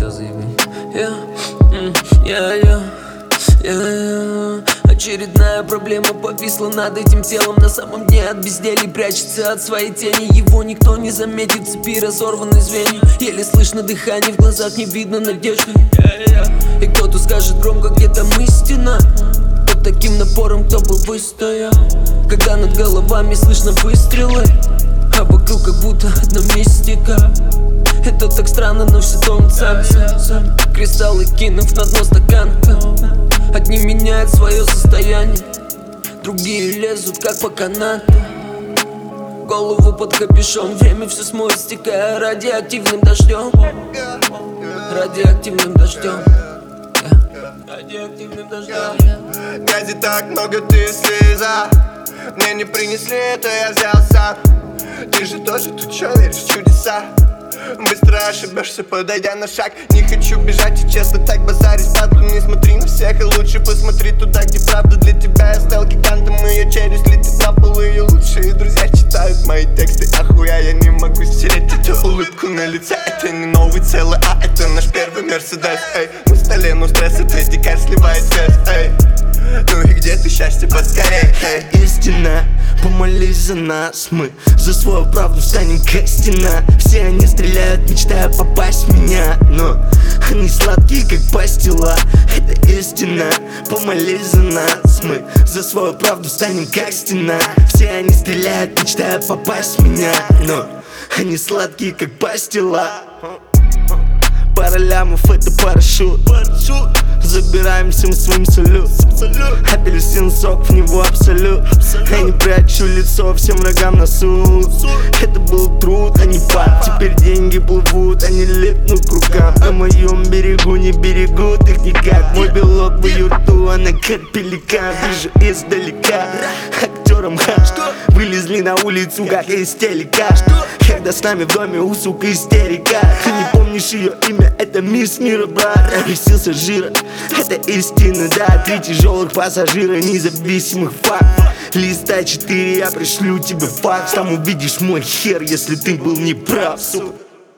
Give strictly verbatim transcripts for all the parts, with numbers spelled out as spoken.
все заебись. Я, я, я, я, я. Очередная проблема повисла над этим телом. На самом дне от безделия прячется от своей тени. Его никто не заметит, цепи разорваны звенья. Еле слышно дыхание, в глазах не видно надежды. И кто-то скажет громко, где там истина. Под таким напором кто бы выстоял, когда над головами слышно выстрелы, а вокруг как будто одна мистика. Это так странно, но все тонут сами. Кристаллы кинув на дно стаканка. Одни меняют свое состояние, другие лезут как по канату. Голову под капюшон, время все смоет, стекая радиоактивным дождем. Радиоактивным дождем. Радиоактивным дождем. Грязи так много, ты слеза. Мне не принесли, это я взял сам. Ты же тоже тут чё, веришь в чудеса? Быстро ошибешься, подойдя на шаг. Не хочу бежать и честно так базарить. Падлу, не смотри на всех, и лучше посмотри туда, где правда для тебя. Я стал гигантом, ее челюсть летит на пол. Ее лучшие друзья читают мои тексты. Ахуя, я не могу стереть эту улыбку на лице. Это не новый целый, а это наш первый Мерседес. Эй, на столе, ну стресс, опять дикарь сливает связь. Эй, ну и где ты, счастье, поскорей? Эй, истина, помолись за нас. Мы за свою правду станем как стена. Все они стреляют, мечтая попасть в меня, но они сладкие, как пастила. Это истина, помолись за нас. Мы за свою правду станем как стена. Все они стреляют, мечтая попасть в меня, но они сладкие, как пастила. Пара лямов, это парашют. Забираемся мы своим салют. Апельсин, сок, в него абсолют. Я не прячу лицо всем врагам на суд. Это был труд, а не пад. Теперь деньги плывут, они липнут к рукам. На моем берегу не берегут их никак. Мой белок в ее рту, она как пеликан. Вижу издалека, актерам ха. Вылезли на улицу, как из телека. Когда с нами в доме у сука истерика. Ты не помнишь ее имя, это мисс мира, брат. Обвесился жира, это истина, да. Три тяжелых пассажира, независимых фактов. Листай четыре, я пришлю тебе факс. Там увидишь мой хер, если ты был неправ, сука.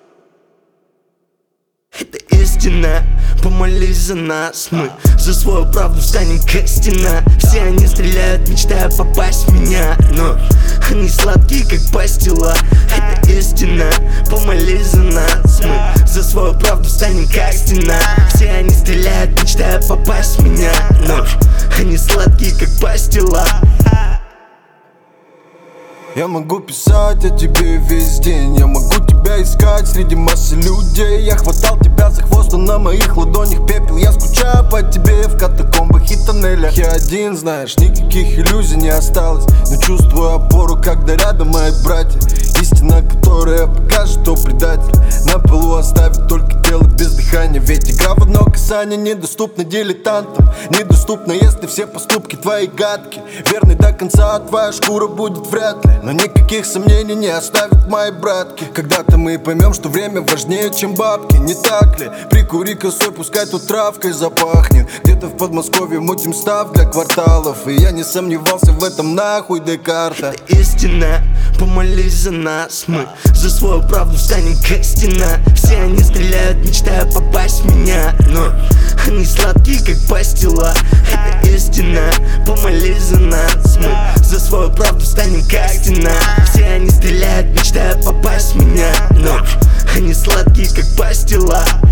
Это истина, помолись за нас. Мы за свою правду станем как стена. Все они стреляют, мечтая попасть в меня, но они сладкие, как пастила. Это истина, помолись за нас. Мы за свою правду станем как стена. Все они стреляют, мечтая попасть в меня, но они сладкие, как пастила. Я могу писать о тебе весь день. Я могу тебя искать среди массы людей. Я хватал тебя за хвост, а на моих ладонях пепел. Я скучаю по тебе в катакомбах и тоннелях. Я один, знаешь, никаких иллюзий не осталось. Но чувствую опору, когда рядом мои братья. Истина, которая покажет, кто предатель. На полу оставит только тело без дыхания. Ведь игра в одно касание недоступна дилетантам. Недоступна, если все поступки твои гадки. Верный до конца, твоя шкура будет вряд ли. Но никаких сомнений не оставят мои братки. Когда-то мы поймем, что время важнее, чем бабки. Не так ли? Прикури косой, пускай тут травкой запахнет. Где-то в Подмосковье мутим став для кварталов. И я не сомневался в этом, нахуй Декарта. Это истина, помолись за нас. Мы за свою правду станем как стена. Все они стреляют, мечтая попасть в меня, но они сладкие, как пастила. Это истина, помолись за нас. Мы за свою правду станем как стена. Все они стреляют, мечтая попасть в меня, но они сладкие, как пастила.